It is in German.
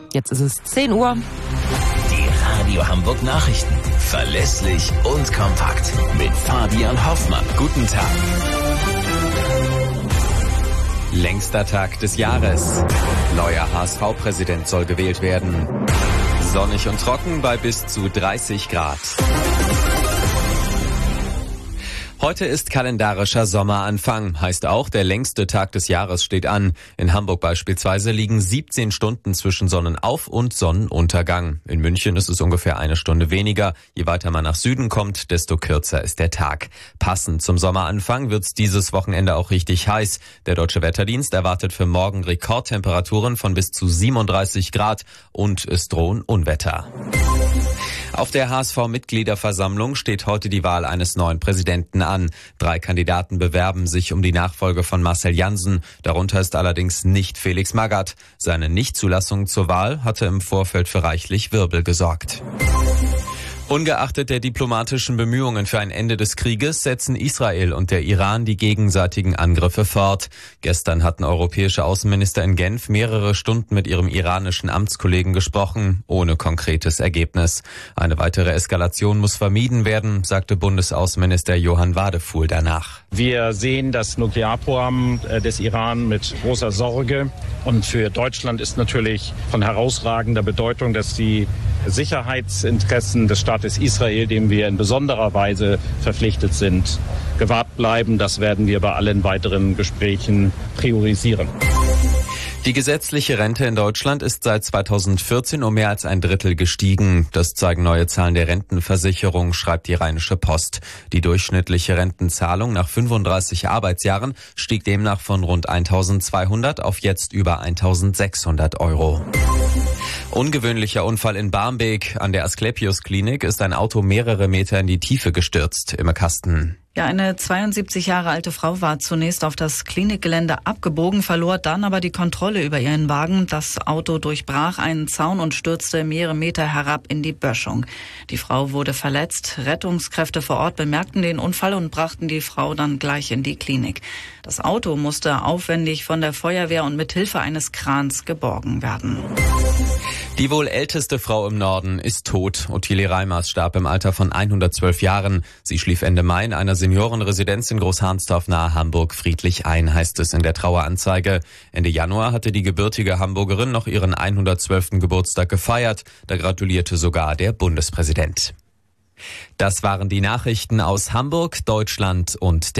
Jetzt ist es 10 Uhr. Die Radio Hamburg Nachrichten. Verlässlich und kompakt. Mit Fabian Hoffmann. Guten Tag. Längster Tag des Jahres. Neuer HSV-Präsident soll gewählt werden. Sonnig und trocken bei bis zu 30 Grad. Heute ist kalendarischer Sommeranfang, heißt auch, der längste Tag des Jahres steht an. In Hamburg beispielsweise liegen 17 Stunden zwischen Sonnenauf- und Sonnenuntergang. In München ist es ungefähr eine Stunde weniger. Je weiter man nach Süden kommt, desto kürzer ist der Tag. Passend zum Sommeranfang wird's dieses Wochenende auch richtig heiß. Der Deutsche Wetterdienst erwartet für morgen Rekordtemperaturen von bis zu 37 Grad und es drohen Unwetter. Auf der HSV-Mitgliederversammlung steht heute die Wahl eines neuen Präsidenten an. 3 Kandidaten bewerben sich um die Nachfolge von Marcel Jansen. Darunter ist allerdings nicht Felix Magath. Seine Nichtzulassung zur Wahl hatte im Vorfeld für reichlich Wirbel gesorgt. Ungeachtet der diplomatischen Bemühungen für ein Ende des Krieges setzen Israel und der Iran die gegenseitigen Angriffe fort. Gestern hatten europäische Außenminister in Genf mehrere Stunden mit ihrem iranischen Amtskollegen gesprochen, ohne konkretes Ergebnis. Eine weitere Eskalation muss vermieden werden, sagte Bundesaußenminister Johann Wadefuhl danach. Wir sehen das Nuklearprogramm des Iran mit großer Sorge. Und für Deutschland ist natürlich von herausragender Bedeutung, dass die Sicherheitsinteressen des Staates Israel, dem wir in besonderer Weise verpflichtet sind, gewahrt bleiben. Das werden wir bei allen weiteren Gesprächen priorisieren. Die gesetzliche Rente in Deutschland ist seit 2014 um mehr als ein Drittel gestiegen. Das zeigen neue Zahlen der Rentenversicherung, schreibt die Rheinische Post. Die durchschnittliche Rentenzahlung nach 35 Arbeitsjahren stieg demnach von rund 1.200 auf jetzt über 1.600 Euro. Ungewöhnlicher Unfall in Barmbek. An der Asklepios-Klinik ist ein Auto mehrere Meter in die Tiefe gestürzt. Imme Kasten. Ja, eine 72 Jahre alte Frau war zunächst auf das Klinikgelände abgebogen, verlor dann aber die Kontrolle über ihren Wagen. Das Auto durchbrach einen Zaun und stürzte mehrere Meter herab in die Böschung. Die Frau wurde verletzt. Rettungskräfte vor Ort bemerkten den Unfall und brachten die Frau dann gleich in die Klinik. Das Auto musste aufwendig von der Feuerwehr und mit Hilfe eines Krans geborgen werden. Die wohl älteste Frau im Norden ist tot. Ottilie Reimers starb im Alter von 112 Jahren. Sie schlief Ende Mai in einer Seniorenresidenz in Großharnsdorf nahe Hamburg friedlich ein, heißt es in der Traueranzeige. Ende Januar hatte die gebürtige Hamburgerin noch ihren 112. Geburtstag gefeiert. Da gratulierte sogar der Bundespräsident. Das waren die Nachrichten aus Hamburg, Deutschland und der